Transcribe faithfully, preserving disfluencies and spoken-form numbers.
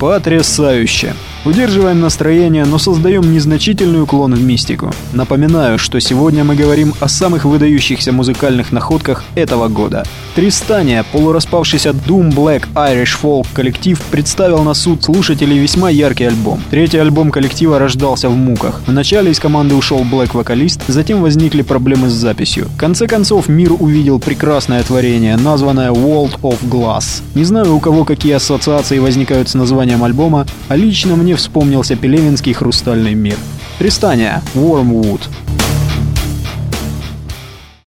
Потрясающе! Удерживаем настроение, но создаем незначительный уклон в мистику. Напоминаю, что сегодня мы говорим о самых выдающихся музыкальных находках этого года. Тристания, полураспавшийся Doom Black Irish Folk коллектив, представил на суд слушателей весьма яркий альбом. Третий альбом коллектива рождался в муках. Вначале из команды ушел Блэк-вокалист, затем возникли проблемы с записью. В конце концов, мир увидел прекрасное творение, названное World of Glass. Не знаю, у кого какие ассоциации возникают с названием альбома, а лично мне вспомнился пелевинский «Хрустальный мир». Тристания, Wormwood.